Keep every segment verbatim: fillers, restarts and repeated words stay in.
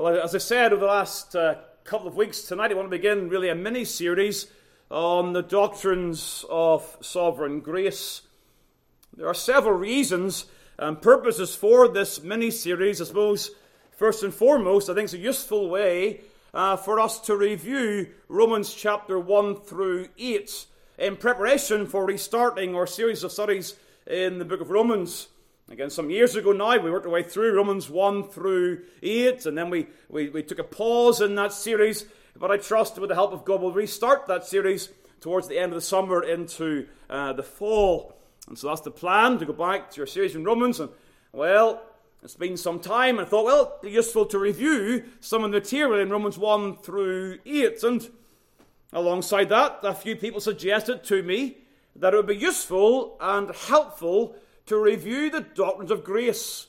Well, as I said over the last uh, couple of weeks, tonight I want to begin really a mini-series on the doctrines of sovereign grace. There are several reasons and purposes for this mini-series. I suppose, first and foremost, I think it's a useful way uh, for us to review Romans chapter one through eight in preparation for restarting our series of studies in the book of Romans. Again, some years ago now, we worked our way through Romans one through eight, and then we, we, we took a pause in that series. But I trust with the help of God, we'll restart that series towards the end of the summer into uh, the fall. And so that's the plan, to go back to your series in Romans. And, well, it's been some time, and I thought, well, it'd be useful to review some of the material in Romans one through eight. And alongside that, a few people suggested to me that it would be useful and helpful to review the doctrines of grace.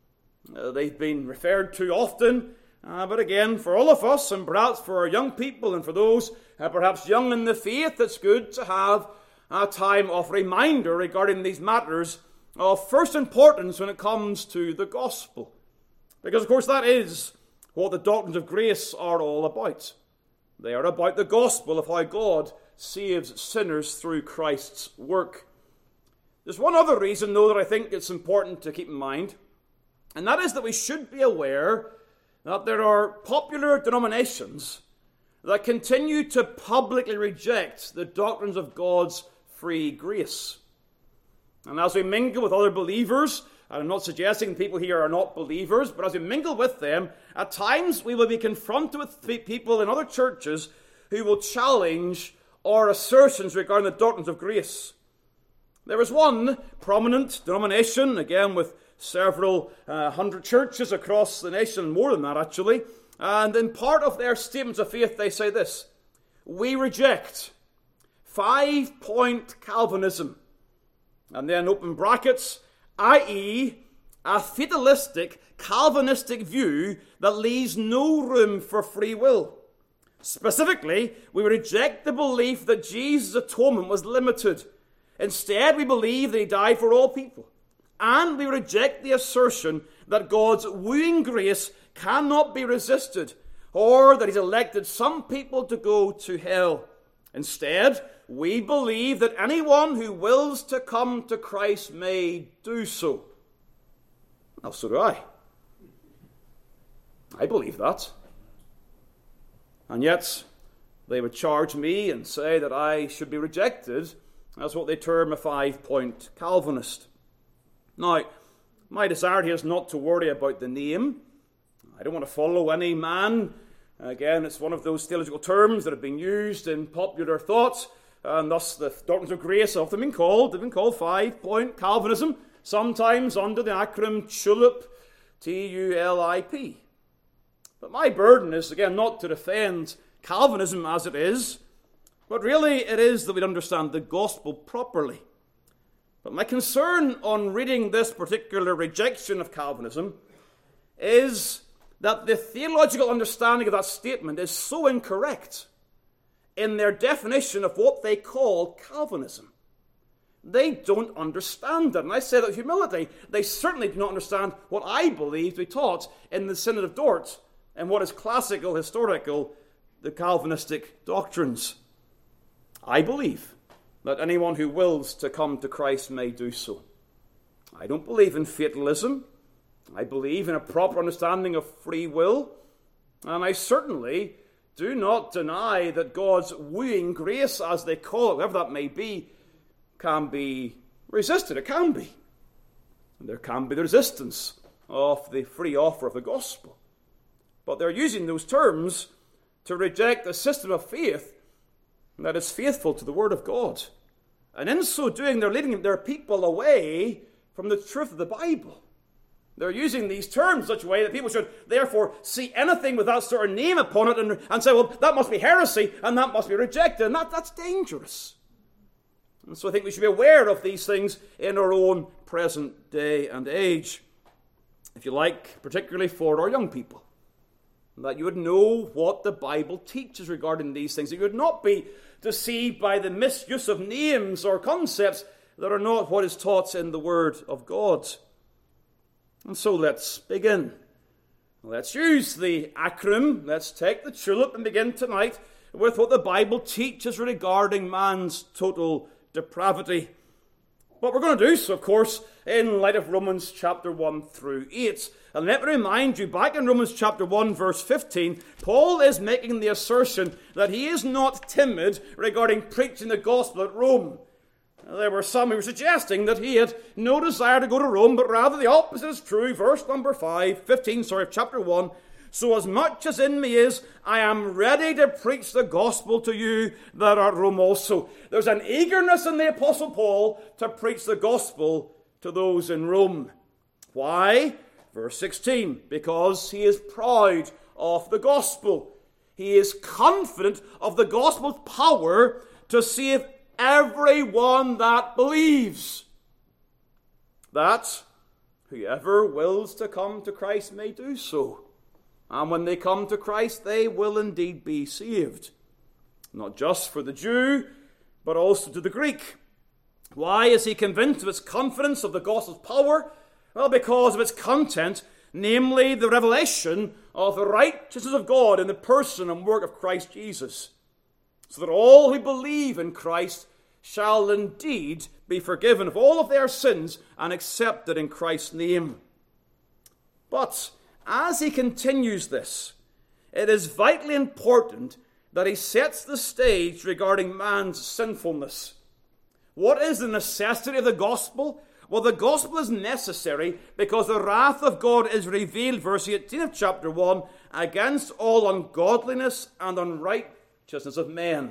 Uh, they've been referred to often, uh, but again, for all of us, and perhaps for our young people, and for those uh, perhaps young in the faith, it's good to have a time of reminder regarding these matters of first importance when it comes to the gospel. Because, of course, that is what the doctrines of grace are all about. They are about the gospel of how God saves sinners through Christ's work. There's one other reason, though, that I think it's important to keep in mind, and that is that we should be aware that there are popular denominations that continue to publicly reject the doctrines of God's free grace. And as we mingle with other believers, and I'm not suggesting people here are not believers, but as we mingle with them, at times we will be confronted with people in other churches who will challenge our assertions regarding the doctrines of grace. There is one prominent denomination, again with several uh, hundred churches across the nation, more than that actually, and in part of their statements of faith they say this: we reject five-point Calvinism, and then open brackets, that is a fatalistic, Calvinistic view that leaves no room for free will. Specifically, we reject the belief that Jesus' atonement was limited. Instead, we believe that he died for all people. And we reject the assertion that God's wooing grace cannot be resisted, or that he's elected some people to go to hell. Instead, we believe that anyone who wills to come to Christ may do so. Well, so do I. I believe that. And yet, they would charge me and say that I should be rejected as what they term a five-point Calvinist. Now, my desire here is not to worry about the name. I don't want to follow any man. Again, it's one of those theological terms that have been used in popular thought, and thus the doctrines of grace have often been called. They've been called five-point Calvinism, sometimes under the acronym TULIP, T U L I P. But my burden is, again, not to defend Calvinism as it is, but really it is that we understand the gospel properly. But my concern on reading this particular rejection of Calvinism is that the theological understanding of that statement is so incorrect in their definition of what they call Calvinism. They don't understand it. And I say that with humility. They certainly do not understand what I believe to be taught in the Synod of Dort and what is classical, historical, the Calvinistic doctrines. I believe that anyone who wills to come to Christ may do so. I don't believe in fatalism. I believe in a proper understanding of free will. And I certainly do not deny that God's wooing grace, as they call it, whatever that may be, can be resisted. It can be. And there can be the resistance of the free offer of the gospel. But they're using those terms to reject a system of faith that is faithful to the Word of God. And in so doing, they're leading their people away from the truth of the Bible. They're using these terms in such a way that people should therefore see anything with that sort of name upon it and, and say, well, that must be heresy and that must be rejected. And that, that's dangerous. And so I think we should be aware of these things in our own present day and age. If you like, particularly for our young people. That you would know what the Bible teaches regarding these things. That you would not be deceived by the misuse of names or concepts that are not what is taught in the Word of God. And so let's begin. Let's use the acronym. Let's take the tulip and begin tonight with what the Bible teaches regarding man's total depravity. But we're going to do so, of course, in light of Romans chapter one through eight. And let me remind you, back in Romans chapter one, verse fifteen, Paul is making the assertion that he is not timid regarding preaching the gospel at Rome. There were some who were suggesting that he had no desire to go to Rome, but rather the opposite is true. Verse number five, fifteen, sorry, of chapter one. So as much as in me is, I am ready to preach the gospel to you that are at Rome also. There's an eagerness in the Apostle Paul to preach the gospel to those in Rome. Why? Verse sixteen, because he is proud of the gospel. He is confident of the gospel's power to save everyone that believes. That whoever wills to come to Christ may do so. And when they come to Christ, they will indeed be saved. Not just for the Jew, but also to the Greek. Why is he convinced of its confidence of the gospel's power? Well, because of its content, namely the revelation of the righteousness of God in the person and work of Christ Jesus, so that all who believe in Christ shall indeed be forgiven of all of their sins and accepted in Christ's name. But as he continues this, it is vitally important that he sets the stage regarding man's sinfulness. What is the necessity of the gospel? Well, the gospel is necessary because the wrath of God is revealed, verse eighteen of chapter one, against all ungodliness and unrighteousness of men.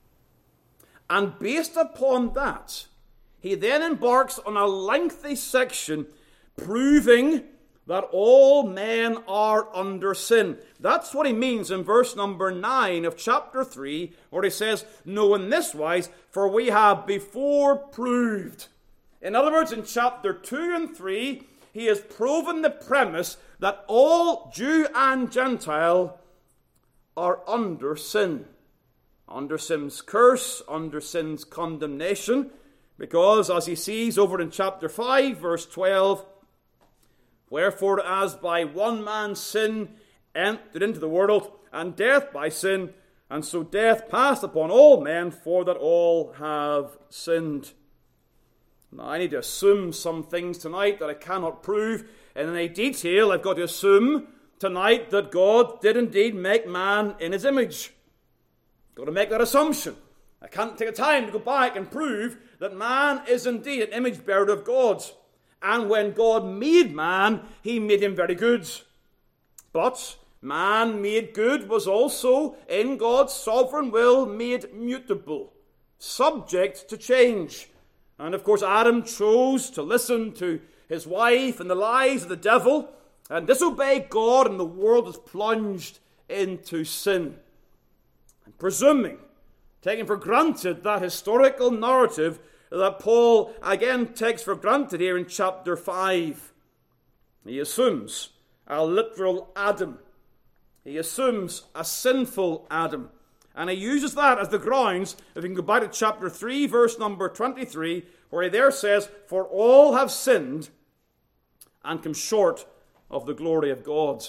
And based upon that, he then embarks on a lengthy section proving that all men are under sin. That's what he means in verse number nine of chapter three, where he says, "No, in this wise, for we have before proved." In other words, in chapter two and three, he has proven the premise that all Jew and Gentile are under sin. Under sin's curse, under sin's condemnation, because as he sees over in chapter five, verse twelve, "Wherefore, as by one man's sin entered into the world, and death by sin, and so death passed upon all men, for that all have sinned." Now, I need to assume some things tonight that I cannot prove in any detail. I've got to assume tonight that God did indeed make man in his image. I've got to make that assumption. I can't take the time to go back and prove that man is indeed an image bearer of God. And when God made man, he made him very good. But man made good was also, in God's sovereign will, made mutable, subject to change. And of course, Adam chose to listen to his wife and the lies of the devil and disobey God, and the world was plunged into sin. And presuming, taking for granted that historical narrative that Paul again takes for granted here in chapter five, he assumes a literal Adam. He assumes a sinful Adam. And he uses that as the grounds, if we can go back to chapter three, verse number twenty-three, where he there says, "For all have sinned and come short of the glory of God."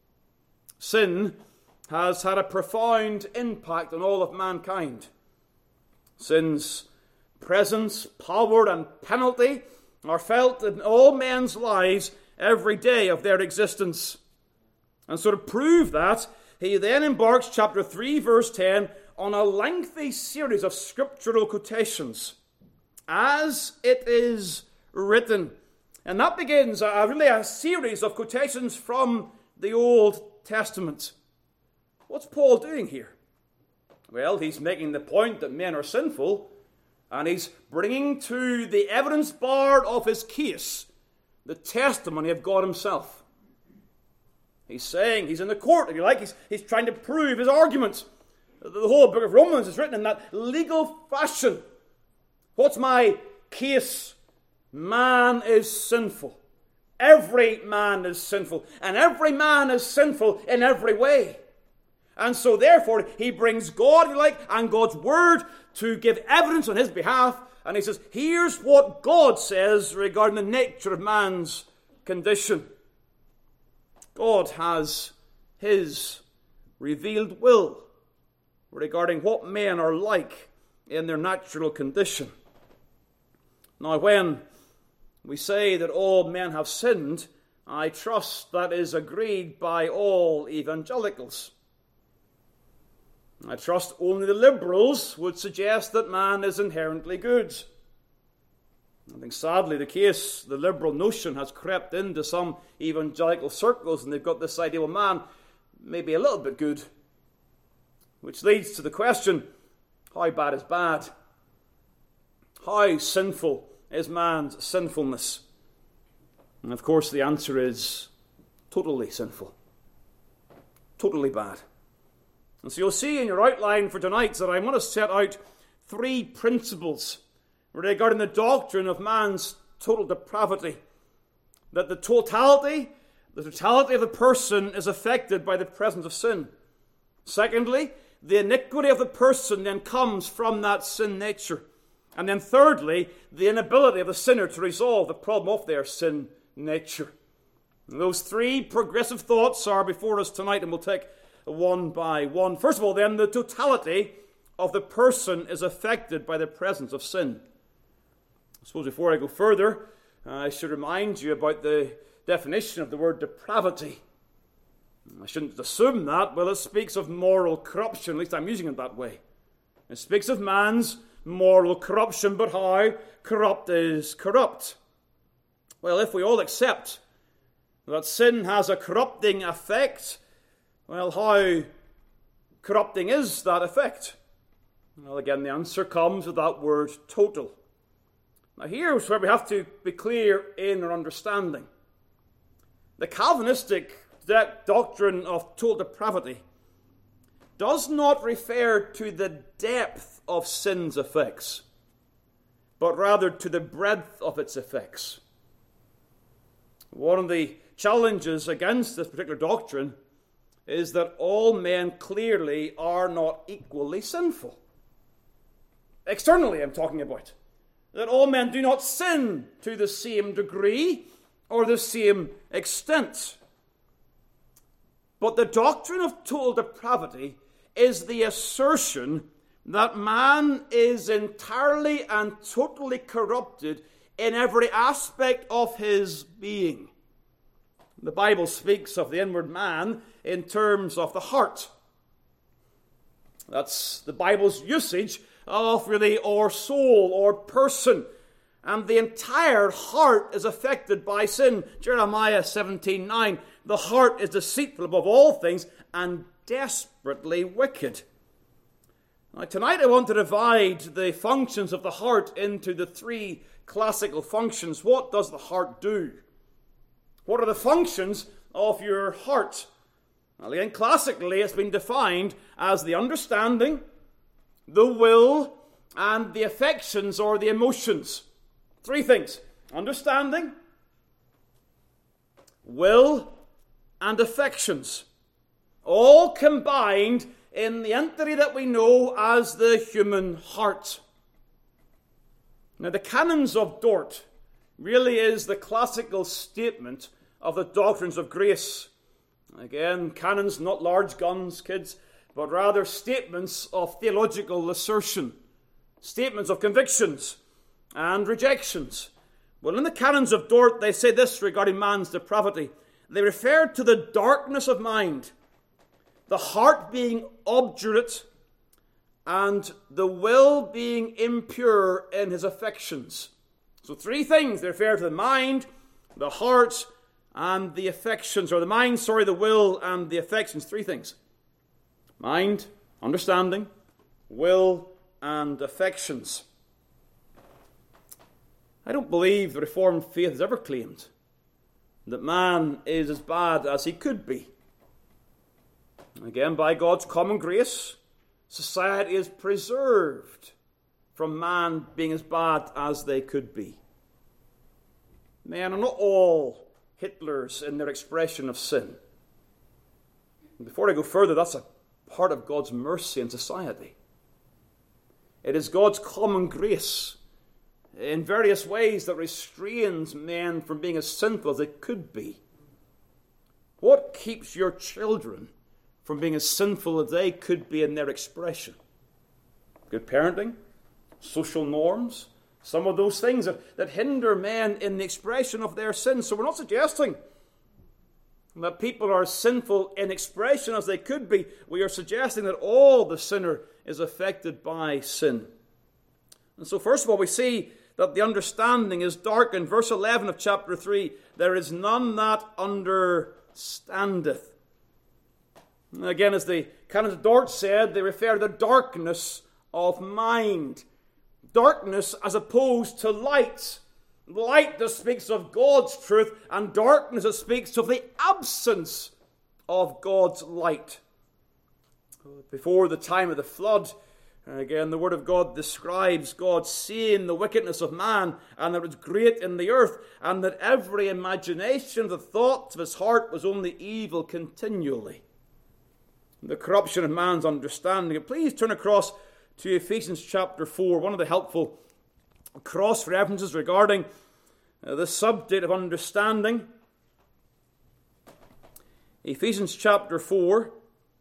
Sin has had a profound impact on all of mankind. Sin's presence, power, and penalty are felt in all men's lives every day of their existence. And so to prove that, he then embarks, chapter three, verse ten, on a lengthy series of scriptural quotations. As it is written. And that begins a, really a series of quotations from the Old Testament. What's Paul doing here? Well, he's making the point that men are sinful, and he's bringing to the evidence bar of his case the testimony of God himself. He's saying, he's in the court, if you like, he's, he's trying to prove his argument. The whole book of Romans is written in that legal fashion. What's my case? Man is sinful. Every man is sinful. And every man is sinful in every way. And so therefore, he brings God, if you like, and God's word to give evidence on his behalf. And he says, here's what God says regarding the nature of man's condition. God has his revealed will regarding what men are like in their natural condition. Now, when we say that all men have sinned, I trust that is agreed by all evangelicals. I trust only the liberals would suggest that man is inherently good. I think sadly the case, the liberal notion has crept into some evangelical circles, and they've got this idea, well, man may be a little bit good, which leads to the question, how bad is bad? How sinful is man's sinfulness? And of course the answer is totally sinful, totally bad. And so you'll see in your outline for tonight that I want to set out three principles regarding the doctrine of man's total depravity. That the totality, the totality of the person is affected by the presence of sin. Secondly, the iniquity of the person then comes from that sin nature. And then thirdly, the inability of the sinner to resolve the problem of their sin nature. And those three progressive thoughts are before us tonight, and we'll take one by one. First of all, then, the totality of the person is affected by the presence of sin. I suppose before I go further, I should remind you about the definition of the word depravity. I shouldn't assume that. Well, it speaks of moral corruption. At least I'm using it that way. It speaks of man's moral corruption, but how corrupt is corrupt? Well, if we all accept that sin has a corrupting effect, well, how corrupting is that effect? Well, again, the answer comes with that word total. Now, here's where we have to be clear in our understanding. The Calvinistic doctrine of total depravity does not refer to the depth of sin's effects, but rather to the breadth of its effects. One of the challenges against this particular doctrine is that all men clearly are not equally sinful. Externally, I'm talking about. That all men do not sin to the same degree or the same extent. But the doctrine of total depravity is the assertion that man is entirely and totally corrupted in every aspect of his being. The Bible speaks of the inward man in terms of the heart. That's the Bible's usage of really or soul or person. And the entire heart is affected by sin. Jeremiah seventeen nine, the heart is deceitful above all things and desperately wicked. Now, tonight I want to divide the functions of the heart into the three classical functions. What does the heart do? What are the functions of your heart? Well, again, classically it's been defined as the understanding, the will, and the affections or the emotions. Three things: understanding, will, and affections. All combined in the entity that we know as the human heart. Now, the Canons of Dort really is the classical statement of the doctrines of grace. Again, canons, not large guns, kids, but rather statements of theological assertion, statements of convictions and rejections. Well, in the Canons of Dort, they say this regarding man's depravity. They refer to the darkness of mind, the heart being obdurate, and the will being impure in his affections. So three things. They refer to the mind, the heart, and the affections, or the mind, sorry, the will, and the affections. Three things. Mind, understanding, will, and affections. I don't believe the Reformed faith has ever claimed that man is as bad as he could be. Again, by God's common grace, society is preserved from man being as bad as they could be. Men are not all Hitlers in their expression of sin. And before I go further, that's a part of God's mercy in society. It is God's common grace in various ways that restrains men from being as sinful as they could be. What what keeps your children from being as sinful as they could be in their expression? Good parenting, social norms, some of those things that, that hinder men in the expression of their sins. So we're not suggesting that people are sinful in expression as they could be. We are suggesting that all the sinner is affected by sin. And so first of all, we see that the understanding is darkened. Verse eleven of chapter three, there is none that understandeth. And again, as the Canon of Dort said, they refer to the darkness of mind. Darkness as opposed to light. Light that speaks of God's truth, and darkness that speaks of the absence of God's light. Before the time of the flood, again, the Word of God describes God seeing the wickedness of man, and that it was great in the earth, and that every imagination of the thoughts of his heart was only evil continually. The corruption of man's understanding. And please turn across to Ephesians chapter four, one of the helpful cross-references regarding uh, the subject of understanding. Ephesians chapter four,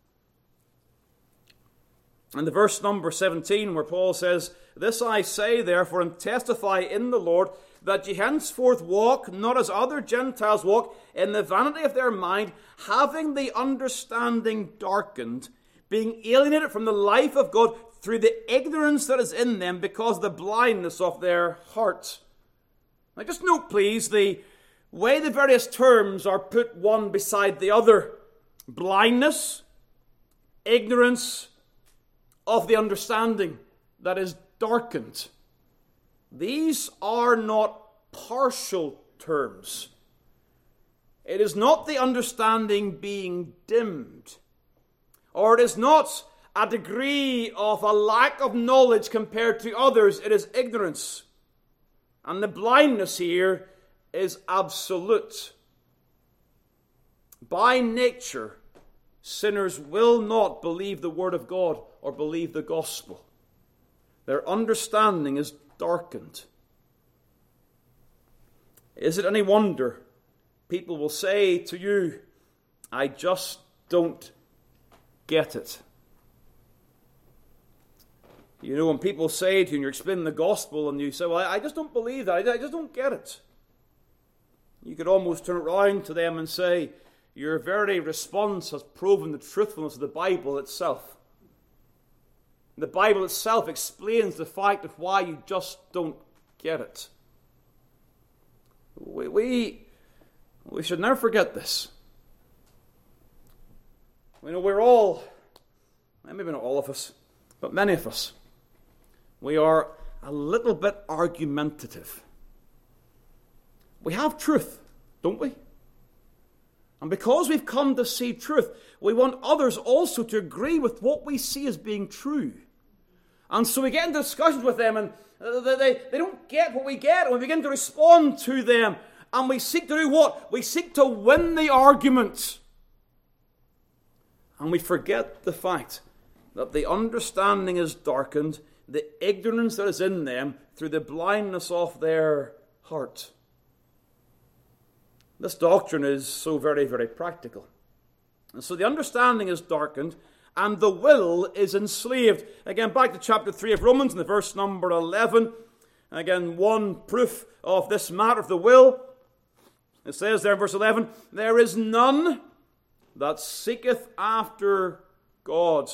and the verse number seventeen, where Paul says, "This I say, therefore, and testify in the Lord, that ye henceforth walk, not as other Gentiles walk, in the vanity of their mind, having the understanding darkened, being alienated from the life of God through the ignorance that is in them, because of the blindness of their hearts." Now just note, please, the way the various terms are put one beside the other. Blindness, ignorance of the understanding that is darkened. These are not partial terms. It is not the understanding being dimmed, or it is not a degree of a lack of knowledge compared to others. It is ignorance. And the blindness here is absolute. By nature, sinners will not believe the Word of God or believe the gospel. Their understanding is darkened. Is it any wonder people will say to you, "I just don't get it"? You know, when people say to you, and you're explaining the gospel, and you say, "Well, I just don't believe that. I just don't get it." You could almost turn around to them and say, your very response has proven the truthfulness of the Bible itself. The Bible itself explains the fact of why you just don't get it. We, we, we should never forget this. You know, we're all, maybe not all of us, but many of us, we are a little bit argumentative. We have truth, don't we? And because we've come to see truth, we want others also to agree with what we see as being true. And so we get into discussions with them, and they, they, they don't get what we get, and we begin to respond to them. And we seek to do what? We seek to win the argument. And we forget the fact that the understanding is darkened, the ignorance that is in them, through the blindness of their heart. This doctrine is so very, very practical. And so the understanding is darkened, and the will is enslaved. Again, back to chapter three of Romans, in the verse number eleven. Again, one proof of this matter of the will. It says there in verse eleven, "There is none that seeketh after God."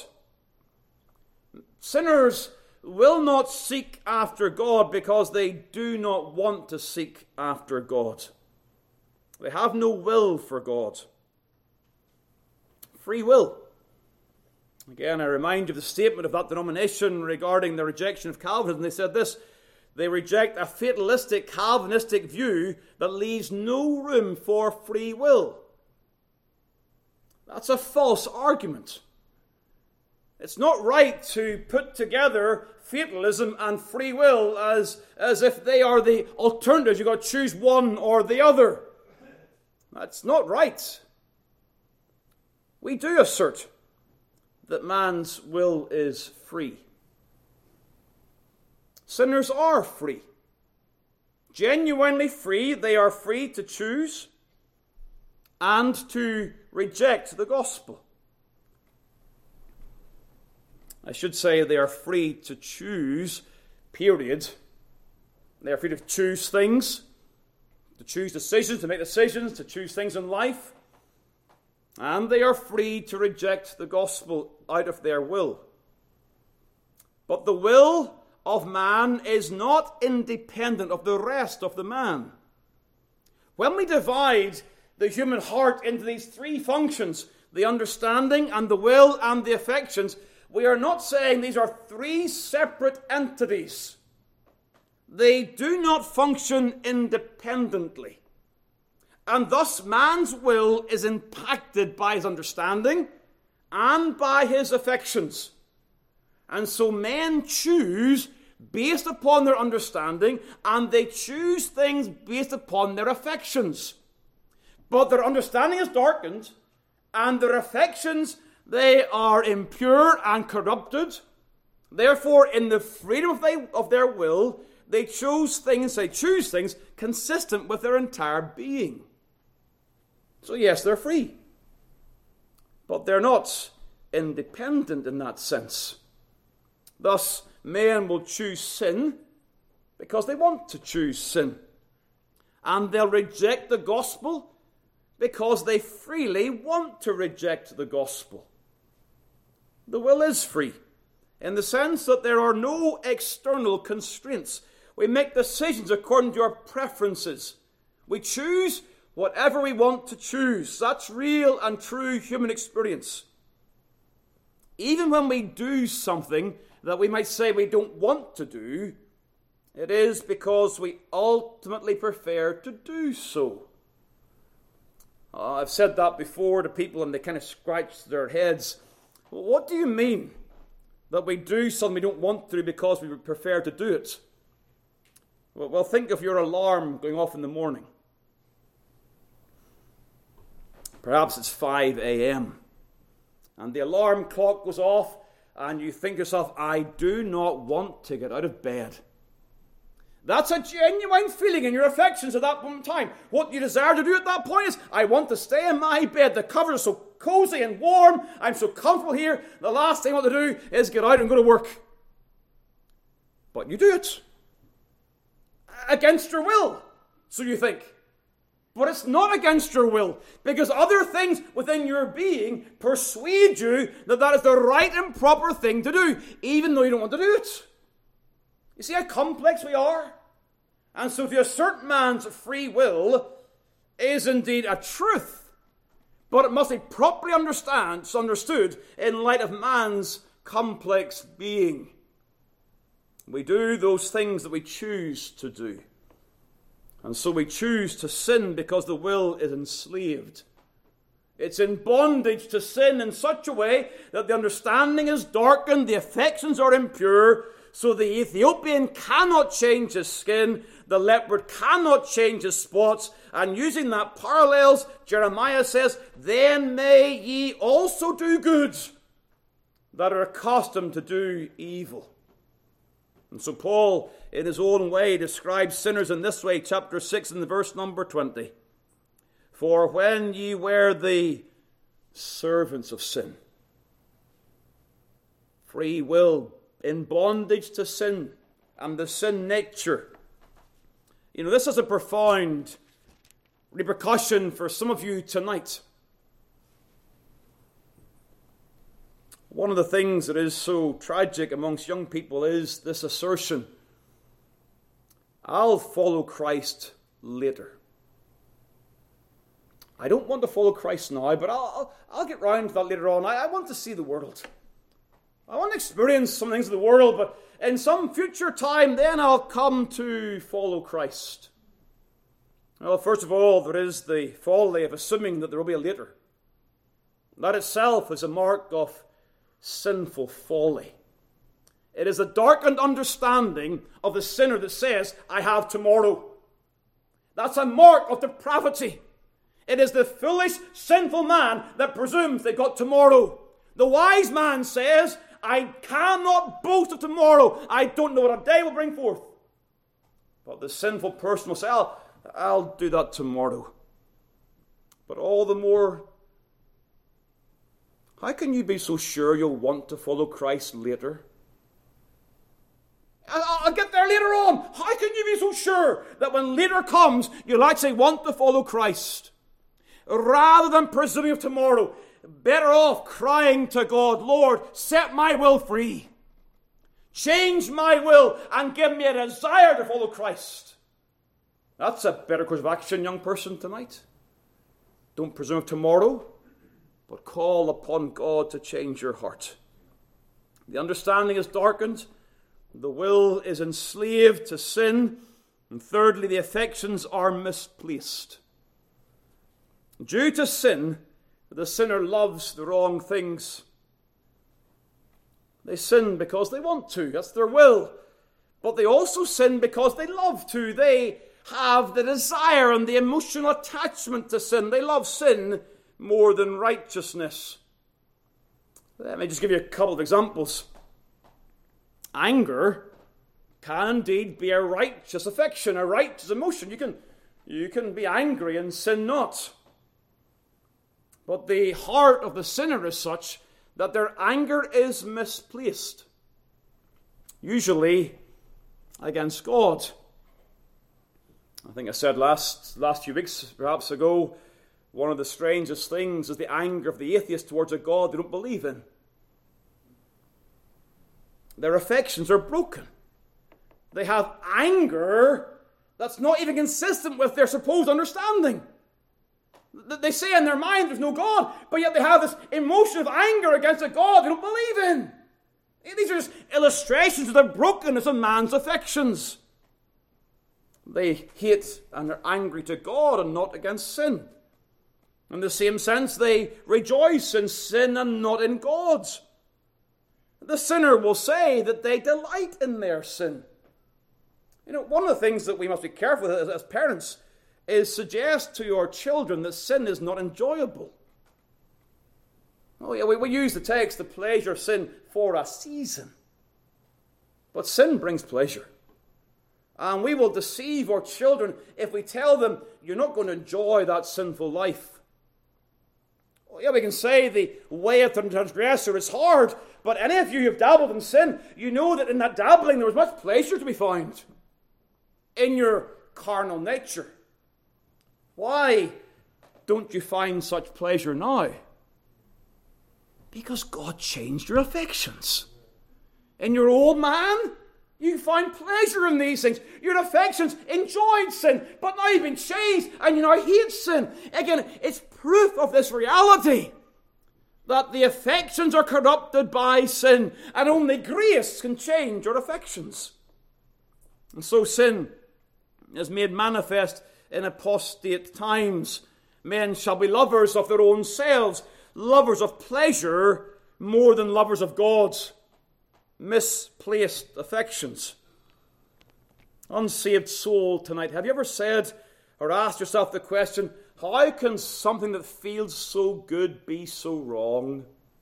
Sinners will not seek after God because they do not want to seek after God. They have no will for God. Free will. Again, I remind you of the statement of that denomination regarding the rejection of Calvinism. They said this: they reject a fatalistic Calvinistic view that leaves no room for free will. That's a false argument. It's not right to put together fatalism and free will as, as if they are the alternatives. You've got to choose one or the other. That's not right. We do assert that man's will is free. Sinners are free. Genuinely free. They are free to choose and to reject the gospel. I should say they are free to choose, period. They are free to choose things, to choose decisions, to make decisions, to choose things in life. And they are free to reject the gospel out of their will. But the will of man is not independent of the rest of the man. When we divide the human heart into these three functions, the understanding and the will and the affections, we are not saying these are three separate entities. They do not function independently. And thus man's will is impacted by his understanding and by his affections. And so men choose based upon their understanding, and they choose things based upon their affections. But their understanding is darkened, and their affections, they are impure and corrupted. Therefore, in the freedom of, they, of their will, they choose things, they choose things consistent with their entire being. So yes, they're free. But they're not independent in that sense. Thus, men will choose sin because they want to choose sin. And they'll reject the gospel because they freely want to reject the gospel. The will is free in the sense that there are no external constraints. We make decisions according to our preferences. We choose whatever we want to choose. That's real and true human experience. Even when we do something that we might say we don't want to do, it is because we ultimately prefer to do so. Uh, I've said that before to people and they kind of scratch their heads. Well, what do you mean that we do something we don't want to because we prefer to do it? Well, well, think of your alarm going off in the morning. Perhaps it's five a.m. and the alarm clock goes off and you think to yourself, I do not want to get out of bed. That's a genuine feeling in your affections at that moment in time. What you desire to do at that point is, I want to stay in my bed. The covers are so cozy and warm. I'm so comfortable here. The last thing I want to do is get out and go to work. But you do it. Against your will, so you think. But it's not against your will, because other things within your being persuade you that that is the right and proper thing to do, even though you don't want to do it. You see how complex we are? And so to a certain man's free will is indeed a truth, but it must be properly understand, understood in light of man's complex being. We do those things that we choose to do. And so we choose to sin because the will is enslaved. It's in bondage to sin in such a way that the understanding is darkened, the affections are impure, so the Ethiopian cannot change his skin, the leopard cannot change his spots, and using that parallels, Jeremiah says, then may ye also do good that are accustomed to do evil. And so Paul, in his own way, describes sinners in this way, chapter six and the verse number twenty. For when ye were the servants of sin, free will, in bondage to sin and the sin nature. You know, this has a profound repercussion for some of you tonight. One of the things that is so tragic amongst young people is this assertion, I'll follow Christ later. I don't want to follow Christ now, but I'll, I'll, I'll get round to that later on. I, I want to see the world. I want to experience some things of the world, but in some future time, then I'll come to follow Christ. Well, first of all, there is the folly of assuming that there will be a later. That itself is a mark of sinful folly. It is a darkened understanding of the sinner that says, I have tomorrow. That's a mark of depravity. It is the foolish, sinful man that presumes they got tomorrow. The wise man says, I cannot boast of tomorrow. I don't know what a day will bring forth. But the sinful person will say, I'll, I'll do that tomorrow. But all the more How can you be so sure you'll want to follow Christ later? I'll get there later on. How can you be so sure that when later comes, you'll actually want to follow Christ? Rather than presuming of tomorrow, better off crying to God, Lord, set my will free. Change my will and give me a desire to follow Christ. That's a better course of action, young person, tonight. Don't presume of tomorrow, but call upon God to change your heart. The understanding is darkened. The will is enslaved to sin. And thirdly, the affections are misplaced. Due to sin, the sinner loves the wrong things. They sin because they want to. That's their will. But they also sin because they love to. They have the desire and the emotional attachment to sin. They love sin more than righteousness. Let me just give you a couple of examples. Anger can indeed be a righteous affection, a righteous emotion. You can, you can be angry and sin not. But the heart of the sinner is such that their anger is misplaced, usually against God. I think I said last, last few weeks, perhaps ago, one of the strangest things is the anger of the atheist towards a God they don't believe in. Their affections are broken. They have anger that's not even consistent with their supposed understanding. They say in their mind there's no God, but yet they have this emotion of anger against a God they don't believe in. These are just illustrations of the brokenness of man's affections. They hate and are angry to God and not against sin. In the same sense, they rejoice in sin and not in God. The sinner will say that they delight in their sin. You know, one of the things that we must be careful with as parents is suggest to your children that sin is not enjoyable. Oh yeah, we, we use the text, the pleasure of sin for a season. But sin brings pleasure. And we will deceive our children if we tell them, you're not going to enjoy that sinful life. Oh yeah, we can say the way of the transgressor is hard, but any of you who have dabbled in sin, you know that in that dabbling there was much pleasure to be found in your carnal nature. Why don't you find such pleasure now? Because God changed your affections. In your old man, you find pleasure in these things. Your affections enjoyed sin, but now you've been changed and you now hate sin. Again, it's proof of this reality that the affections are corrupted by sin, and only grace can change your affections. And so sin is made manifest in apostate times. Men shall be lovers of their own selves, lovers of pleasure more than lovers of God. Misplaced affections. Unsaved soul tonight, have you ever said or asked yourself the question, how can something that feels so good be so wrong?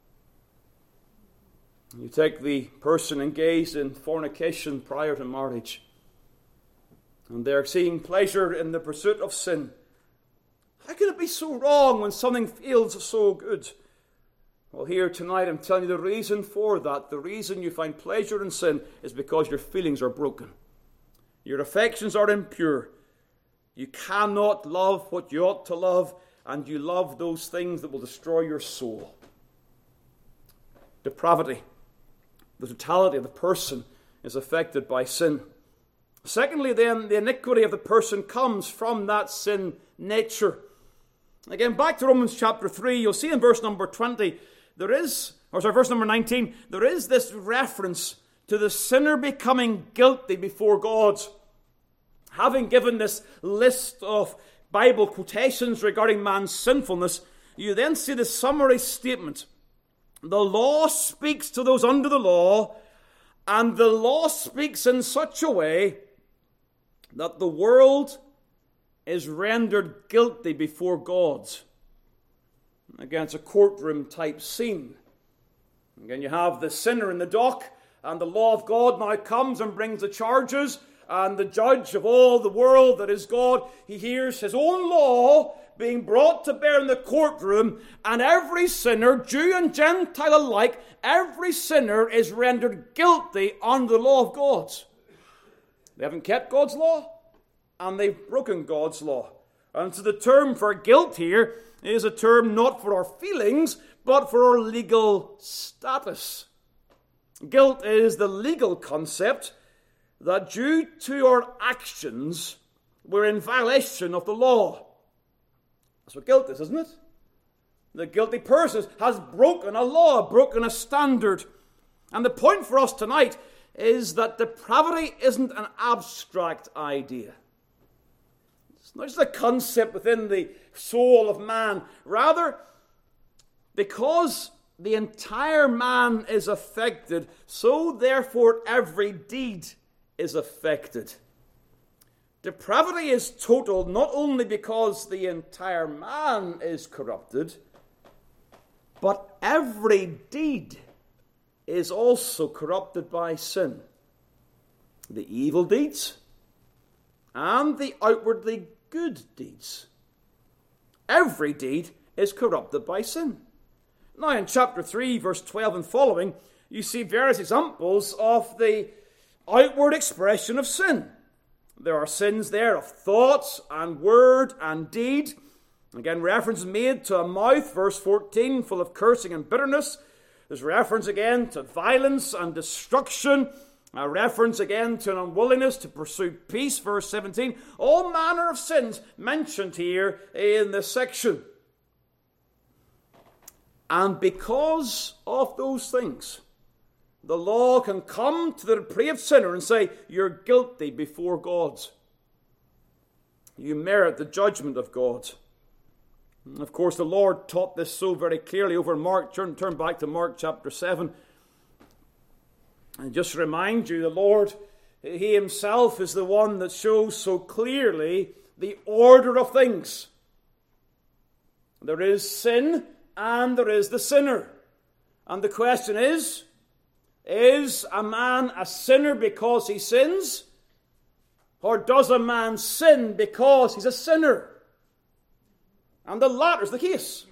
You take the person engaged in fornication prior to marriage, and they're seeing pleasure in the pursuit of sin. How can it be so wrong when something feels so good? Well, here tonight I'm telling you the reason for that. The reason you find pleasure in sin is because your feelings are broken. Your affections are impure. You cannot love what you ought to love, and you love those things that will destroy your soul. Depravity, the totality of the person, is affected by sin. Secondly, then, the iniquity of the person comes from that sin nature. Again, back to Romans chapter three, you'll see in verse number twenty, there is, or sorry, verse number nineteen, there is this reference to the sinner becoming guilty before God. Having given this list of Bible quotations regarding man's sinfulness, you then see the summary statement. The law speaks to those under the law, and the law speaks in such a way that the world is rendered guilty before God. Again, it's a courtroom type scene. Again, you have the sinner in the dock, and the law of God now comes and brings the charges, and the judge of all the world that is God, he hears his own law being brought to bear in the courtroom, and every sinner, Jew and Gentile alike, every sinner is rendered guilty under the law of God. They haven't kept God's law, and they've broken God's law. And so the term for guilt here is a term not for our feelings, but for our legal status. Guilt is the legal concept that due to our actions, we're in violation of the law. That's what guilt is, isn't it? The guilty person has broken a law, broken a standard. And the point for us tonight is that depravity isn't an abstract idea. It's not just a concept within the soul of man. Rather, because the entire man is affected, so therefore every deed is affected. Depravity is total not only because the entire man is corrupted, but every deed is also corrupted by sin. The evil deeds and the outwardly good deeds. Every deed is corrupted by sin. Now in chapter three, verse twelve and following, you see various examples of the outward expression of sin. There are sins there of thought and word and deed. Again, reference is made to a mouth, verse fourteen, full of cursing and bitterness. There's reference again to violence and destruction. A reference again to an unwillingness to pursue peace, verse seventeen. All manner of sins mentioned here in this section. And because of those things, the law can come to the depraved sinner and say, you're guilty before God. You merit the judgment of God. And of course, the Lord taught this so very clearly over in Mark. Turn, turn back to Mark chapter seven. And just to remind you, the Lord, He Himself is the one that shows so clearly the order of things. There is sin and there is the sinner. And the question is, is a man a sinner because he sins? Or does a man sin because he's a sinner? And the latter is the case.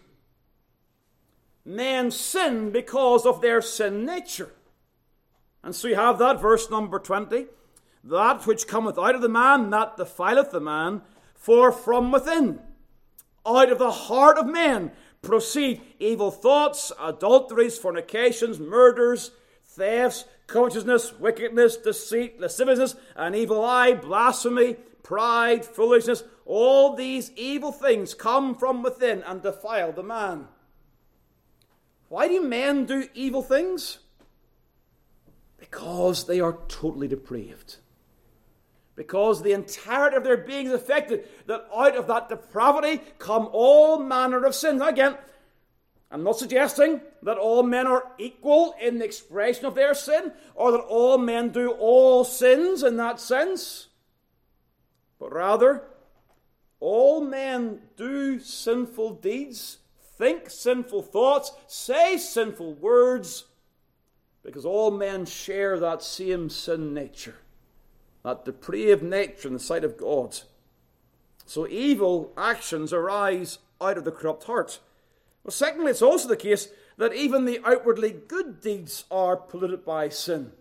Men sin because of their sin nature. And so you have that verse number twenty. That which cometh out of the man, that defileth the man, for from within, out of the heart of men, proceed evil thoughts, adulteries, fornications, murders, thefts, covetousness, wickedness, deceit, lasciviousness, an evil eye, blasphemy, pride, foolishness. All these evil things come from within and defile the man. Why do men do evil things? Because they are totally depraved. Because the entirety of their being is affected, that out of that depravity come all manner of sins. Now again, I'm not suggesting that all men are equal in the expression of their sin, or that all men do all sins in that sense. But rather, all men do sinful deeds, think sinful thoughts, say sinful words, because all men share that same sin nature, that depraved nature in the sight of God. So evil actions arise out of the corrupt heart. Well, secondly, it's also the case that even the outwardly good deeds are polluted by sin.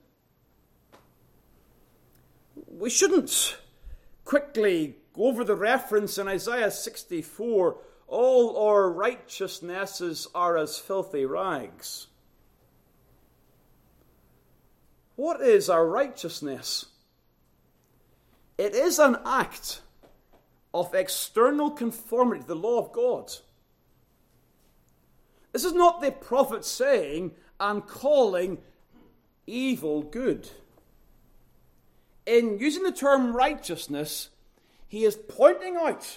We shouldn't quickly go over the reference in Isaiah sixty-four, all our righteousnesses are as filthy rags. What is our righteousness? It is an act of external conformity to the law of God. This is not the prophet saying and calling evil good. In using the term righteousness, he is pointing out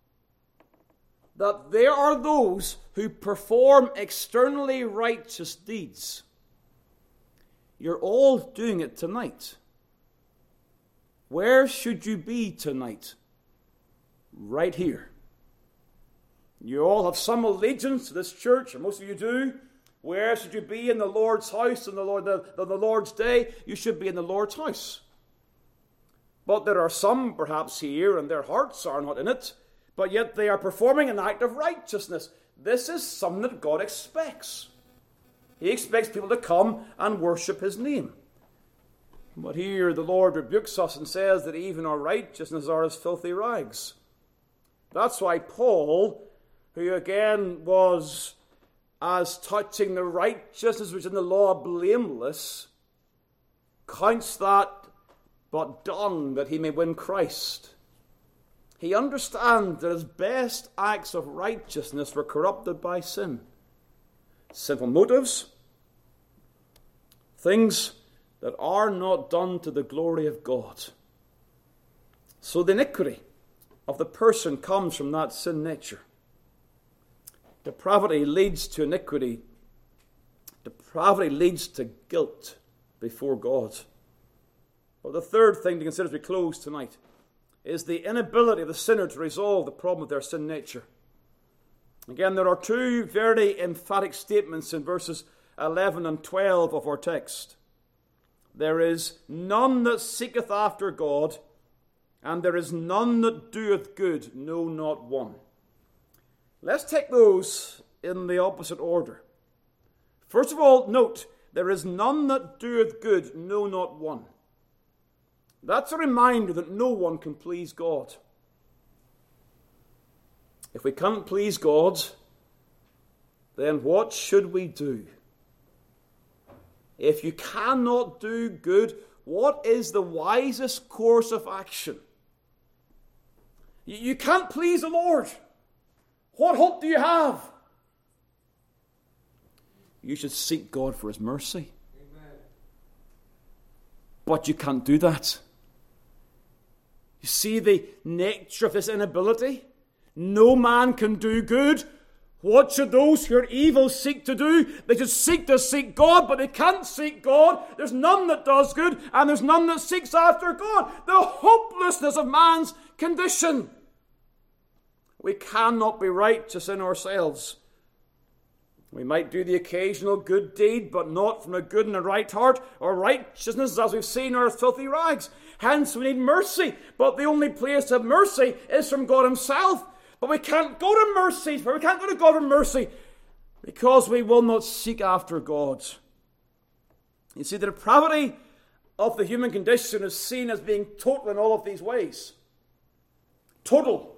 that there are those who perform externally righteous deeds. You're all doing it tonight. Where should you be tonight? Right here. You all have some allegiance to this church, or most of you do. Where should you be in the Lord's house on the, Lord, the, the Lord's day? You should be in the Lord's house. But there are some perhaps here, and their hearts are not in it, but yet they are performing an act of righteousness. This is something that God expects. He expects people to come and worship his name. But here the Lord rebukes us and says that even our righteousness are as filthy rags. That's why Paul, who again was as touching the righteousness which is in the law blameless, counts that but dung that he may win Christ. He understands that his best acts of righteousness were corrupted by sin. Sinful motives, things that are not done to the glory of God. So the iniquity of the person comes from that sin nature. Depravity leads to iniquity. Depravity leads to guilt before God. Well, the third thing to consider as we close tonight is the inability of the sinner to resolve the problem of their sin nature. Again, there are two very emphatic statements in verses eleven and twelve of our text. There is none that seeketh after God, and there is none that doeth good, no, not one. Let's take those in the opposite order. First of all, note, there is none that doeth good, no, not one. That's a reminder that no one can please God. If we can't please God, then what should we do? If you cannot do good, what is the wisest course of action? You can't please the Lord. What hope do you have? You should seek God for his mercy. Amen. But you can't do that. You see the nature of this inability? No man can do good. What should those who are evil seek to do? They should seek to seek God, but they can't seek God. There's none that does good, and there's none that seeks after God. The hopelessness of man's condition. We cannot be righteous in ourselves. We might do the occasional good deed, but not from a good and a right heart. Our righteousness, as we've seen, are filthy rags. Hence, we need mercy. But the only place to have mercy is from God himself. But we can't go to mercy, for we can't go to God for mercy, because we will not seek after God. You see, the depravity of the human condition is seen as being total in all of these ways. Total.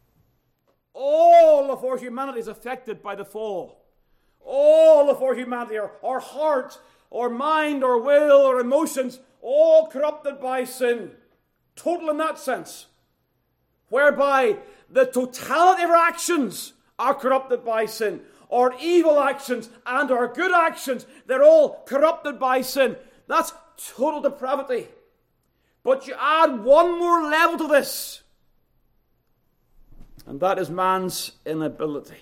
All of our humanity is affected by the fall. All of our humanity, our, our heart, our mind, our will, our emotions, all corrupted by sin. Total in that sense. Whereby the totality of our actions are corrupted by sin. Our evil actions and our good actions, they're all corrupted by sin. That's total depravity. But you add one more level to this, and that is man's inability.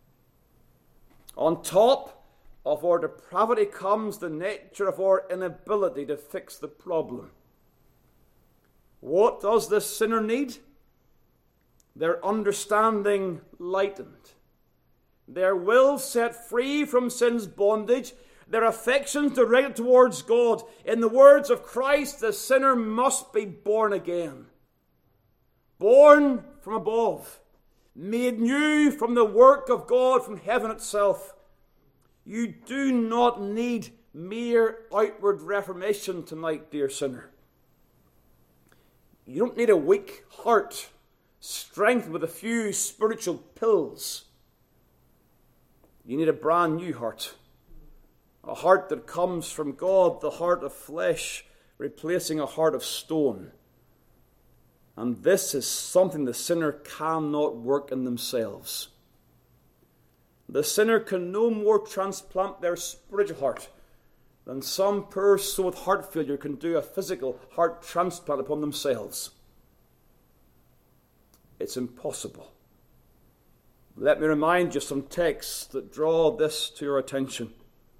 On top of our depravity comes the nature of our inability to fix the problem. What does this sinner need? Their understanding lightened, their will set free from sin's bondage, their affections directed towards God. In the words of Christ, the sinner must be born again. Born from above, made new from the work of God from heaven itself. You do not need mere outward reformation tonight, dear sinner. You don't need a weak heart strengthened with a few spiritual pills. You need a brand new heart. A heart that comes from God, the heart of flesh, replacing a heart of stone. And this is something the sinner cannot work in themselves. The sinner can no more transplant their spiritual heart than some poor soul with heart failure can do a physical heart transplant upon themselves. It's impossible. Let me remind you some texts that draw this to your attention.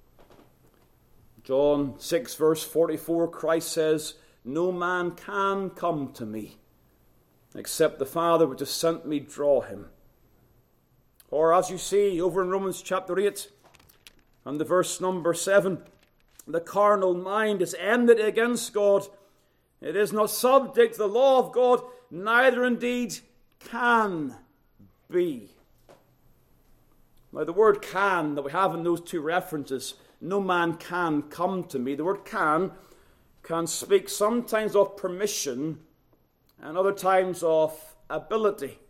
John six, verse forty-four, Christ says, "No man can come to me, except the Father which has sent me draw him." Or as you see over in Romans chapter eight, and the verse number seven, the carnal mind is enmity against God. It is not subject to the law of God, neither indeed can be. Now, the word can that we have in those two references, no man can come to me, the word can can speak sometimes of permission and other times of ability.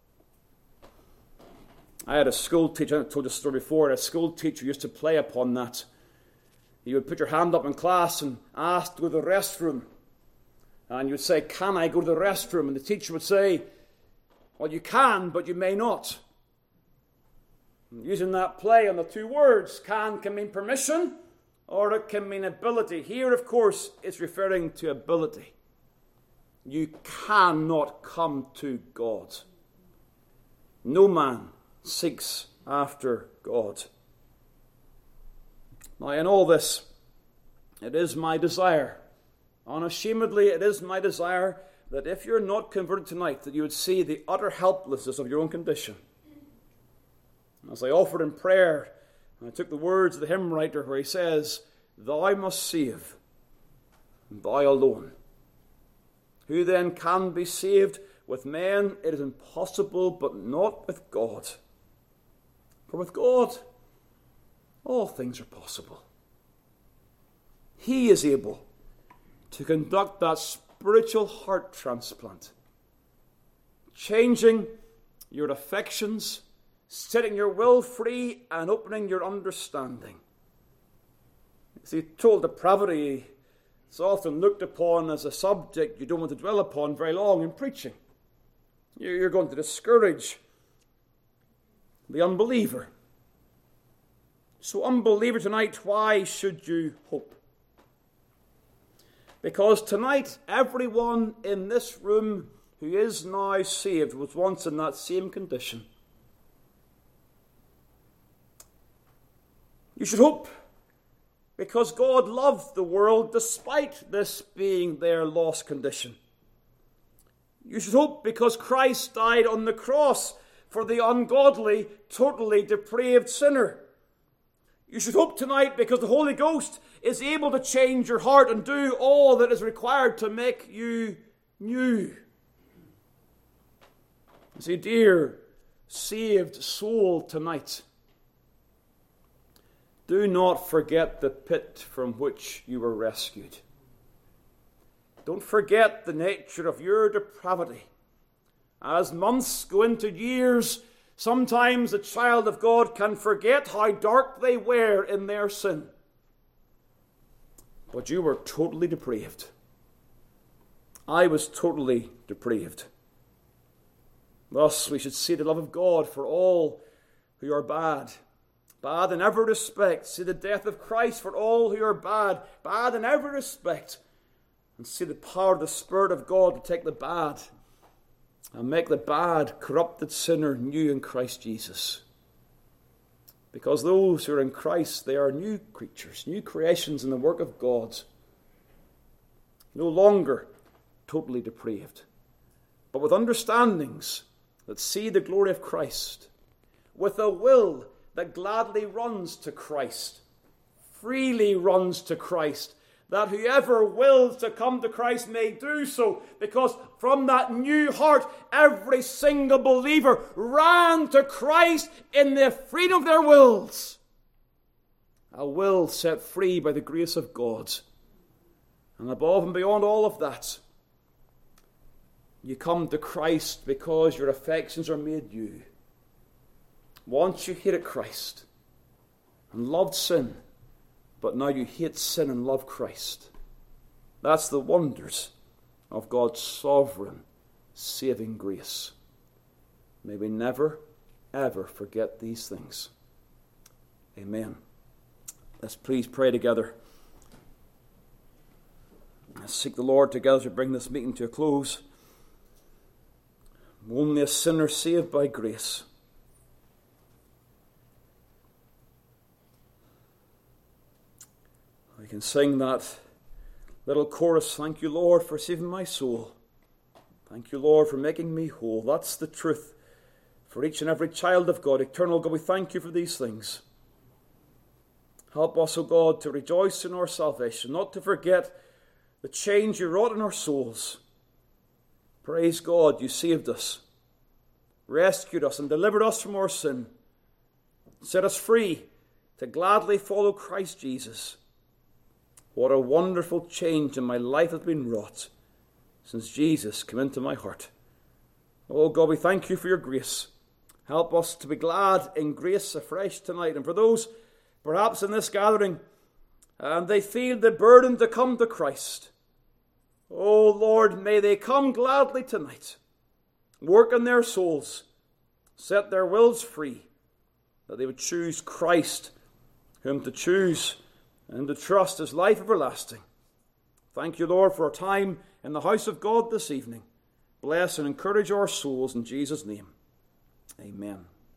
I had a school teacher, I told this story before, a school teacher used to play upon that. You would put your hand up in class and ask to go to the restroom. And you would say, can I go to the restroom? And the teacher would say, well, you can, but you may not. And using that play on the two words, can can mean permission, or it can mean ability. Here, of course, it's referring to ability. You cannot come to God. No man seeks after God. Now, in all this, it is my desire, unashamedly, it is my desire that if you're not converted tonight, that you would see the utter helplessness of your own condition. As I offered in prayer, I took the words of the hymn writer where he says, "Thou must save, and thou alone. Who then can be saved? With men it is impossible, but not with God. For with God all things are possible." He is able to conduct that spiritual heart transplant, changing your affections, setting your will free, and opening your understanding. See, total depravity is often looked upon as a subject you don't want to dwell upon very long in preaching. You're going to discourage the unbeliever. So, unbeliever tonight, why should you hope? Because tonight, everyone in this room who is now saved was once in that same condition. You should hope because God loved the world despite this being their lost condition. You should hope because Christ died on the cross for the ungodly, totally depraved sinner. You should hope tonight because the Holy Ghost is able to change your heart and do all that is required to make you new. You see, dear saved soul tonight, do not forget the pit from which you were rescued. Don't forget the nature of your depravity. As months go into years, sometimes a child of God can forget how dark they were in their sin. But you were totally depraved. I was totally depraved. Thus, we should see the love of God for all who are bad. Bad in every respect. See the death of Christ for all who are bad. Bad in every respect. And see the power of the Spirit of God to take the bad and make the bad, corrupted sinner new in Christ Jesus. Because those who are in Christ, they are new creatures, new creations in the work of God. No longer totally depraved, but with understandings that see the glory of Christ, with a will that gladly runs to Christ, freely runs to Christ, that whoever wills to come to Christ may do so, because from that new heart, every single believer ran to Christ in the freedom of their wills. A will set free by the grace of God. And above and beyond all of that, you come to Christ because your affections are made new. Once you hated Christ and loved sin, but now you hate sin and love Christ. That's the wonders of God's sovereign, saving grace. May we never, ever forget these things. Amen. Let's please pray together. Let's seek the Lord together to bring this meeting to a close. Only a sinner saved by grace. We can sing that little chorus, "Thank you, Lord, for saving my soul. Thank you, Lord, for making me whole." That's the truth for each and every child of God. Eternal God, we thank you for these things. Help us, O God, to rejoice in our salvation, not to forget the change you wrought in our souls. Praise God, you saved us. rescued us and delivered us from our sin, set us free to gladly follow Christ Jesus. What a wonderful change in my life has been wrought since Jesus came into my heart. Oh God, we thank you for your grace. Help us to be glad in grace afresh tonight. And for those perhaps in this gathering, and they feel the burden to come to Christ, oh Lord, may they come gladly tonight. Work in their souls, set their wills free, that they would choose Christ, whom to choose and to trust as life everlasting. Thank you, Lord, for our time in the house of God this evening. Bless and encourage our souls in Jesus' name. Amen.